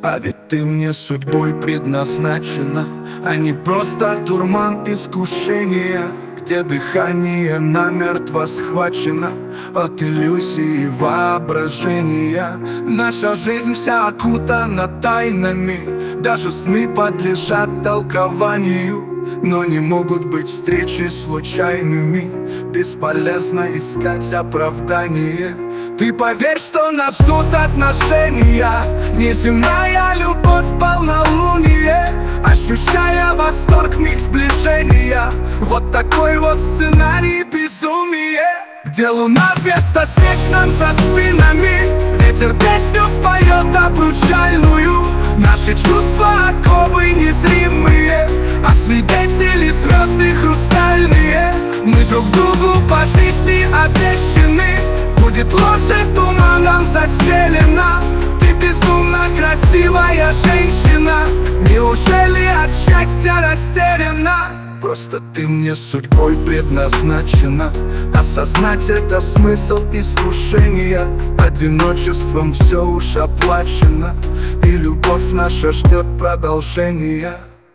А ведь ты мне судьбой предназначена, а не просто дурман искушения, где дыхание намертво схвачено от иллюзий и воображения. Наша жизнь вся окутана тайнами, даже сны подлежат толкованию. Но не могут быть встречи случайными, бесполезно искать оправдание. Ты поверь, что нас ждут отношения, неземная любовь в полнолуние, ощущая восторг в миг сближения. Вот такой вот сценарий безумия, где луна вместо свеч нам за спинами, ветер песню споет обручальную. Наши чувства оковы незримые, а свидетели звезды хрустальные. Мы друг другу по жизни обещаны, будет ложь туманом застелена. Ты безумно красивая женщина, неужели от счастья растеряна? Просто ты мне судьбой предназначена, осознать это смысл искушения. Одиночеством все уж оплачено, и любовь наша ждет продолжения.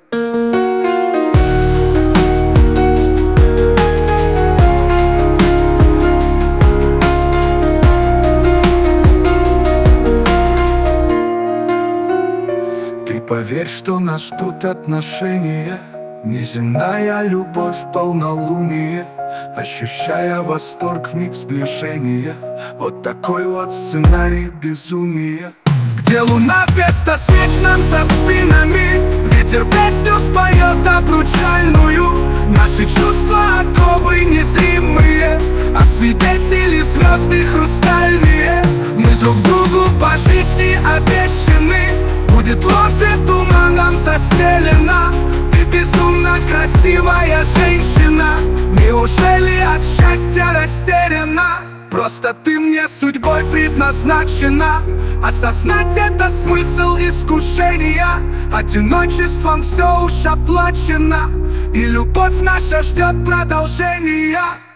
Ты поверь, что нас ждут отношения, неземная любовь в полнолуние, ощущая восторг в миг сближения. Вот такой вот сценарий безумия, где луна вместо свеч нам за спинами, ветер песню споет обручальную. Наши чувства оковы незримые, а свидетели звезды хрустальные. Мы друг другу по жизни обещаны, будет ложь туманом застелена. Ты безумно красивая женщина, неужели от счастья растеряна? Просто ты мне судьбой предназначена, осознать это смысл искушения. Одиночеством все уж оплачено, и любовь наша ждет продолжения.